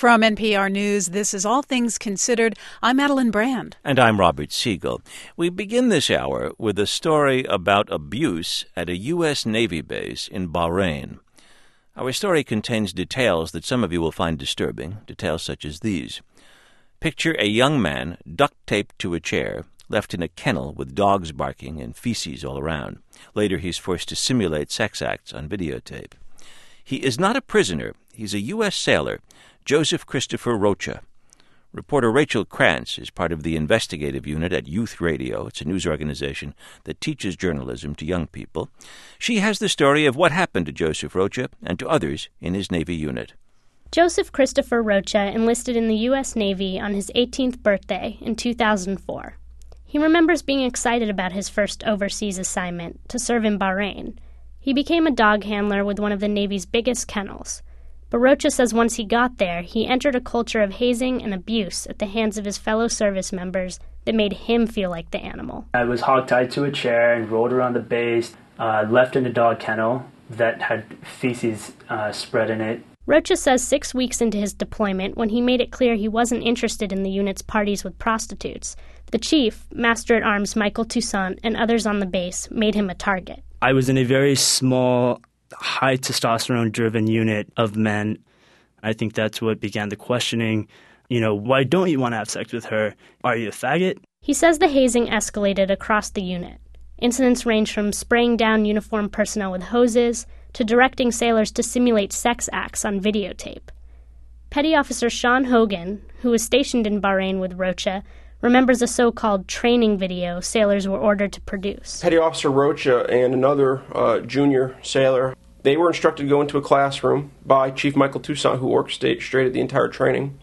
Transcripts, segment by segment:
From NPR News, this is All Things Considered. I'm Madeline Brand. And I'm Robert Siegel. We begin this hour with a story about abuse at a U.S. Navy base in Bahrain. Our story contains details that some of you will find disturbing, details such as these. Picture a young man duct-taped to a chair, left in a kennel with dogs barking and feces all around. Later, he's forced to simulate sex acts on videotape. He is not a prisoner. He's a U.S. sailor, Joseph Christopher Rocha. Reporter Rachel Krantz is part of the investigative unit at Youth Radio. It's a news organization that teaches journalism to young people. She has the story of what happened to Joseph Rocha and to others in his Navy unit. Joseph Christopher Rocha enlisted in the U.S. Navy on his 18th birthday in 2004. He remembers being excited about his first overseas assignment, to serve in Bahrain. He became a dog handler with one of the Navy's biggest kennels. But Rocha says once he got there, he entered a culture of hazing and abuse at the hands of his fellow service members that made him feel like the animal. I was hogtied to a chair and rolled around the base, left in a dog kennel that had feces spread in it. Rocha says 6 weeks into his deployment, when he made it clear he wasn't interested in the unit's parties with prostitutes, the chief, Master-at-Arms Michael Toussaint, and others on the base made him a target. I was in a very small, high testosterone-driven unit of men. I think that's what began the questioning. Why don't you want to have sex with her? Are you a faggot? He says the hazing escalated across the unit. Incidents range from spraying down uniformed personnel with hoses to directing sailors to simulate sex acts on videotape. Petty Officer Sean Hogan, who was stationed in Bahrain with Rocha, remembers a so-called training video sailors were ordered to produce. Petty Officer Rocha and another junior sailor, they were instructed to go into a classroom by Chief Michael Toussaint, who orchestrated the entire training.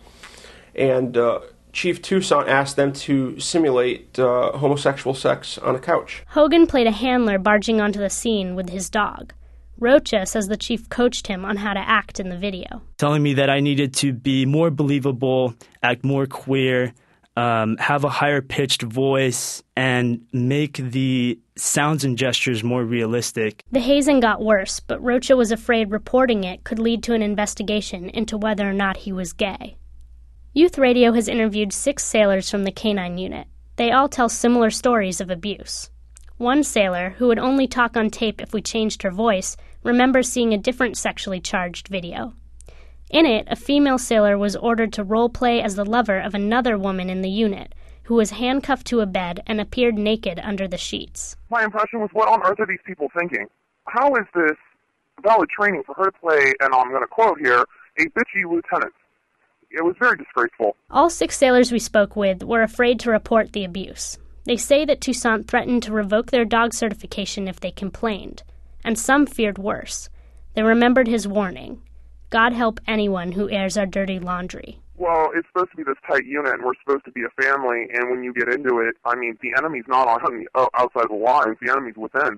And Chief Toussaint asked them to simulate homosexual sex on a couch. Hogan played a handler barging onto the scene with his dog. Rocha says the chief coached him on how to act in the video. Telling me that I needed to be more believable, act more queer, have a higher-pitched voice, and make the sounds and gestures more realistic. The hazing got worse, but Rocha was afraid reporting it could lead to an investigation into whether or not he was gay. Youth Radio has interviewed 6 sailors from the K-9 unit. They all tell similar stories of abuse. One sailor, who would only talk on tape if we changed her voice, remembers seeing a different sexually charged video. In it, a female sailor was ordered to role-play as the lover of another woman in the unit, who was handcuffed to a bed and appeared naked under the sheets. My impression was, what on earth are these people thinking? How is this valid training for her to play, and I'm going to quote here, a bitchy lieutenant? It was very disgraceful. All 6 sailors we spoke with were afraid to report the abuse. They say that Toussaint threatened to revoke their dog certification if they complained, and some feared worse. They remembered his warning. God help anyone who airs our dirty laundry. Well, it's supposed to be this tight unit, and we're supposed to be a family, and when you get into it, the enemy's not on the outside of the lines, the enemy's within.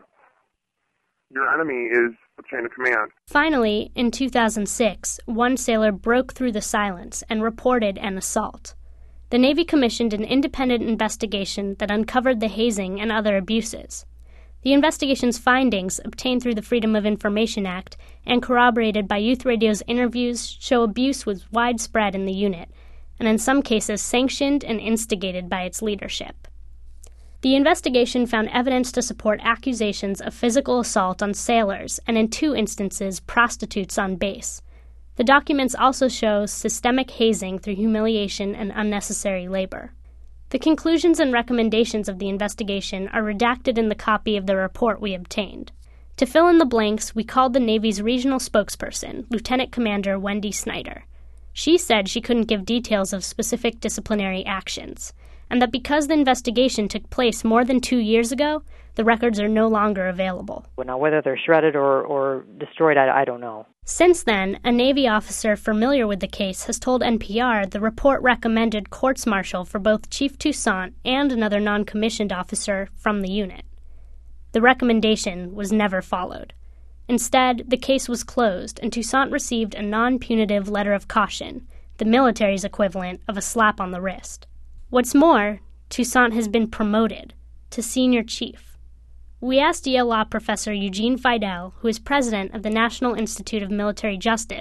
Your enemy is the chain of command. Finally, in 2006, one sailor broke through the silence and reported an assault. The Navy commissioned an independent investigation that uncovered the hazing and other abuses. The investigation's findings, obtained through the Freedom of Information Act and corroborated by Youth Radio's interviews, show abuse was widespread in the unit, and in some cases sanctioned and instigated by its leadership. The investigation found evidence to support accusations of physical assault on sailors and, in 2 instances, prostitutes on base. The documents also show systemic hazing through humiliation and unnecessary labor. The conclusions and recommendations of the investigation are redacted in the copy of the report we obtained. To fill in the blanks, we called the Navy's regional spokesperson, Lieutenant Commander Wendy Snyder. She said she couldn't give details of specific disciplinary actions, and that because the investigation took place more than 2 years ago, the records are no longer available. Well, now, whether they're shredded or destroyed, I don't know. Since then, a Navy officer familiar with the case has told NPR the report recommended courts-martial for both Chief Toussaint and another non-commissioned officer from the unit. The recommendation was never followed. Instead, the case was closed, and Toussaint received a non-punitive letter of caution, the military's equivalent of a slap on the wrist. What's more, Toussaint has been promoted to senior chief. We asked Yale Law professor Eugene Fidel, who is president of the National Institute of Military Justice,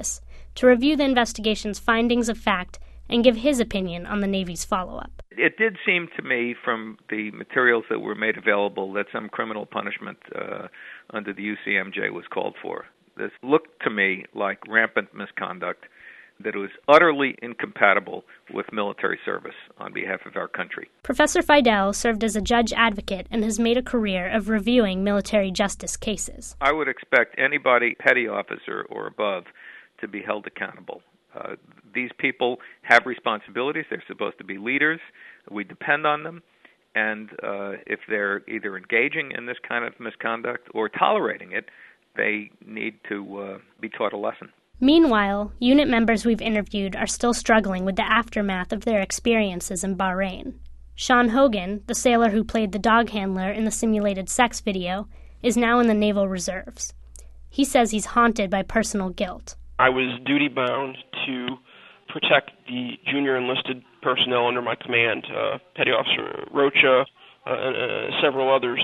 to review the investigation's findings of fact and give his opinion on the Navy's follow-up. It did seem to me from the materials that were made available that some criminal punishment under the UCMJ was called for. This looked to me like rampant misconduct, that it was utterly incompatible with military service on behalf of our country. Professor Fidel served as a judge advocate and has made a career of reviewing military justice cases. I would expect anybody, petty officer or above, to be held accountable. These people have responsibilities. They're supposed to be leaders. We depend on them. And if they're either engaging in this kind of misconduct or tolerating it, they need to be taught a lesson. Meanwhile, unit members we've interviewed are still struggling with the aftermath of their experiences in Bahrain. Sean Hogan, the sailor who played the dog handler in the simulated sex video, is now in the Naval Reserves. He says he's haunted by personal guilt. I was duty-bound to protect the junior enlisted personnel under my command, Petty Officer Rocha and several others.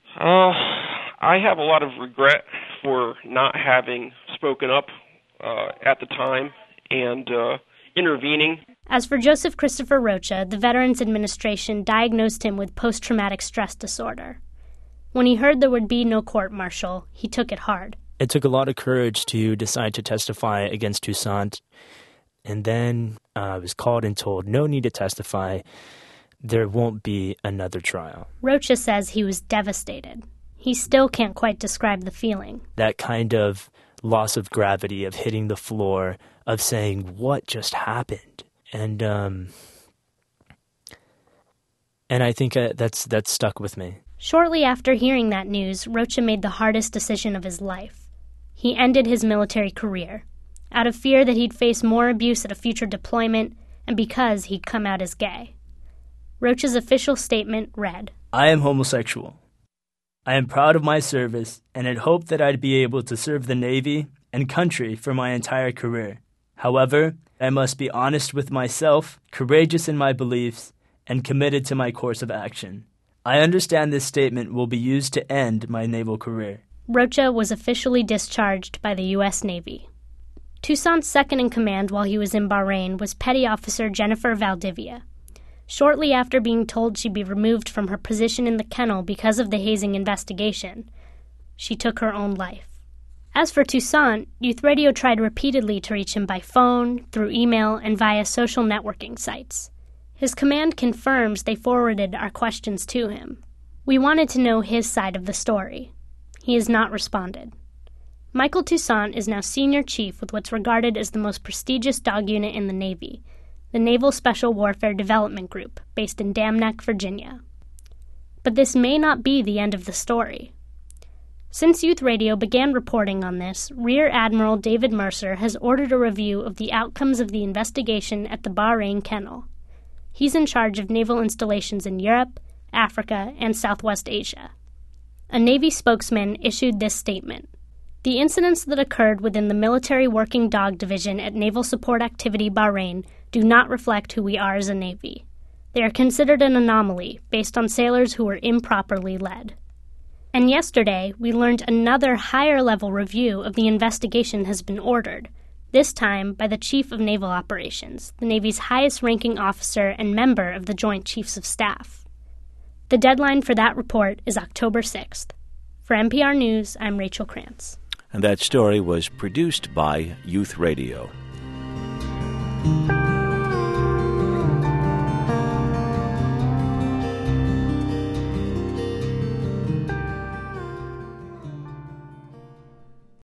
I have a lot of regret for not having spoken up at the time and intervening. As for Joseph Christopher Rocha, the Veterans Administration diagnosed him with post-traumatic stress disorder. When he heard there would be no court-martial, he took it hard. It took a lot of courage to decide to testify against Toussaint, and then I was called and told, no need to testify, there won't be another trial. Rocha says he was devastated. He still can't quite describe the feeling. That kind of loss of gravity, of hitting the floor, of saying, what just happened? And I think that's stuck with me. Shortly after hearing that news, Rocha made the hardest decision of his life. He ended his military career, out of fear that he'd face more abuse at a future deployment and because he'd come out as gay. Rocha's official statement read, I am homosexual. I am proud of my service and had hoped that I'd be able to serve the Navy and country for my entire career. However, I must be honest with myself, courageous in my beliefs, and committed to my course of action. I understand this statement will be used to end my naval career. Rocha was officially discharged by the U.S. Navy. Toussaint's second-in-command while he was in Bahrain was Petty Officer Jennifer Valdivia. Shortly after being told she'd be removed from her position in the kennel because of the hazing investigation, she took her own life. As for Toussaint, Youth Radio tried repeatedly to reach him by phone, through email, and via social networking sites. His command confirms they forwarded our questions to him. We wanted to know his side of the story. He has not responded. Michael Toussaint is now senior chief with what's regarded as the most prestigious dog unit in the Navy, the Naval Special Warfare Development Group, based in Dam Neck, Virginia. But this may not be the end of the story. Since Youth Radio began reporting on this, Rear Admiral David Mercer has ordered a review of the outcomes of the investigation at the Bahrain Kennel. He's in charge of naval installations in Europe, Africa, and Southwest Asia. A Navy spokesman issued this statement. The incidents that occurred within the Military Working Dog Division at Naval Support Activity Bahrain do not reflect who we are as a Navy. They are considered an anomaly based on sailors who were improperly led. And yesterday, we learned another higher-level review of the investigation has been ordered, this time by the Chief of Naval Operations, the Navy's highest-ranking officer and member of the Joint Chiefs of Staff. The deadline for that report is October 6th. For NPR News, I'm Rachel Krantz. And that story was produced by Youth Radio.